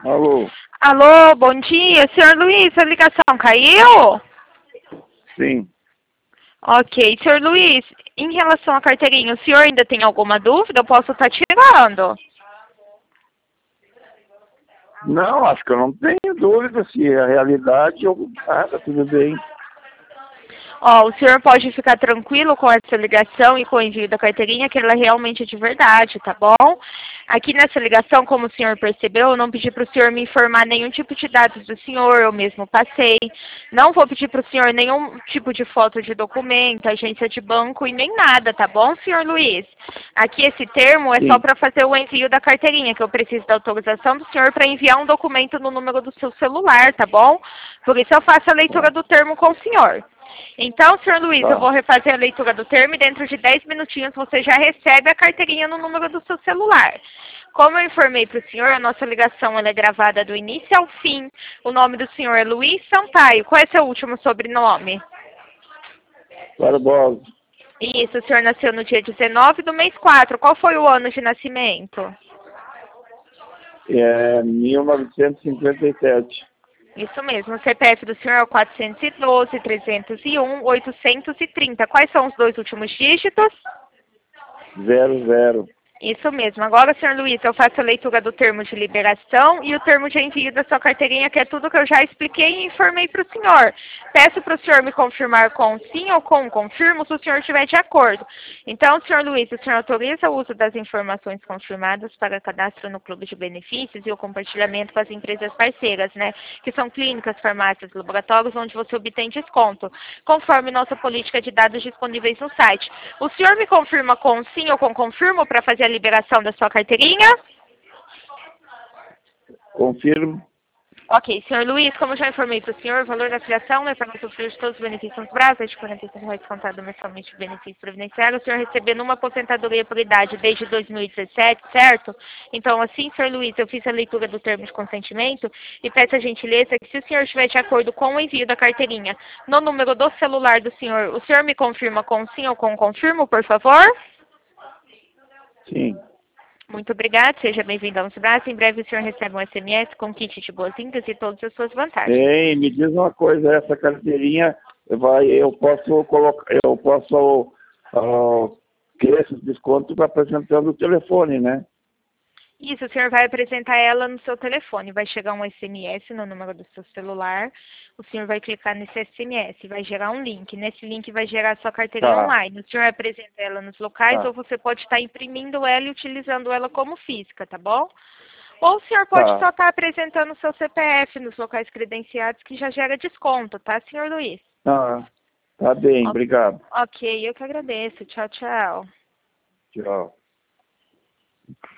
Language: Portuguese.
Alô? Alô, bom dia. Senhor Luiz, a ligação caiu? Sim. Ok. Senhor Luiz, em relação à carteirinha, o senhor ainda tem alguma dúvida? Eu posso estar tirando. Não, acho que eu não tenho dúvida se é a realidade ou nada, tudo bem. Ó, o senhor pode ficar tranquilo com essa ligação e com o envio da carteirinha, que ela realmente é de verdade, tá bom? Aqui nessa ligação, como o senhor percebeu, eu não pedi para o senhor me informar nenhum tipo de dados do senhor, eu mesmo passei. Não vou pedir para o senhor nenhum tipo de foto de documento, agência de banco e nem nada, tá bom, senhor Luiz? Aqui esse termo é só Sim. para fazer o envio da carteirinha, que eu preciso da autorização do senhor para enviar um documento no número do seu celular, tá bom? Por isso eu faço a leitura Tá. do termo com o senhor. Então, senhor Luiz, eu vou Tá. refazer a leitura do termo e dentro de 10 minutinhos você já recebe a carteirinha no número do seu celular. Como eu informei para o senhor, a nossa ligação ela é gravada do início ao fim. O nome do senhor é Luiz Sampaio. Qual é seu último sobrenome? Barbosa. Isso, o senhor nasceu no dia 19 do mês 4. Qual foi o ano de nascimento? 1957. Isso mesmo, o CPF do senhor é o 412-301-830. Quais são os dois últimos dígitos? 00. Isso mesmo. Agora, senhor Luiz, eu faço a leitura do termo de liberação e o termo de envio da sua carteirinha, que é tudo que eu já expliquei e informei para o senhor. Peço para o senhor me confirmar com sim ou com confirmo, se o senhor estiver de acordo. Então, senhor Luiz, o senhor autoriza o uso das informações confirmadas para cadastro no Clube de Benefícios e o compartilhamento com as empresas parceiras, né? Que são clínicas, farmácias, laboratórios, onde você obtém desconto, conforme nossa política de dados disponíveis no site. O senhor me confirma com sim ou com confirmo para fazer a liberação da sua carteirinha? Confirmo. Ok, senhor Luiz, como eu já informei para o senhor, o valor da filiação é para usufruir de todos os benefícios nos Brasil, de R$ 45 contado mensalmente de benefício previdenciário, o senhor recebendo uma aposentadoria por idade desde 2017, certo? Então, assim, senhor Luiz, eu fiz a leitura do termo de consentimento e peço a gentileza que, se o senhor estiver de acordo com o envio da carteirinha no número do celular do senhor, o senhor me confirma com sim ou com confirmo, por favor? Sim. Muito obrigada, seja bem-vindo ao nosso braço. Em breve o senhor recebe um SMS com kit de boas-vindas e todas as suas vantagens. Ei, me diz uma coisa, essa carteirinha eu posso colocar, ter esse desconto apresentando o telefone, né? Isso, o senhor vai apresentar ela no seu telefone. Vai chegar um SMS no número do seu celular. O senhor vai clicar nesse SMS, vai gerar um link. Nesse link vai gerar a sua carteirinha Tá, online. O senhor apresenta ela nos locais ou tá, você pode estar imprimindo ela e utilizando ela como física, tá bom? Ou o senhor pode tá. só estar apresentando o seu CPF nos locais credenciados, que já gera desconto, tá, senhor Luiz? Tá bem, O- obrigado. Ok, eu que agradeço. Tchau, tchau. Tchau.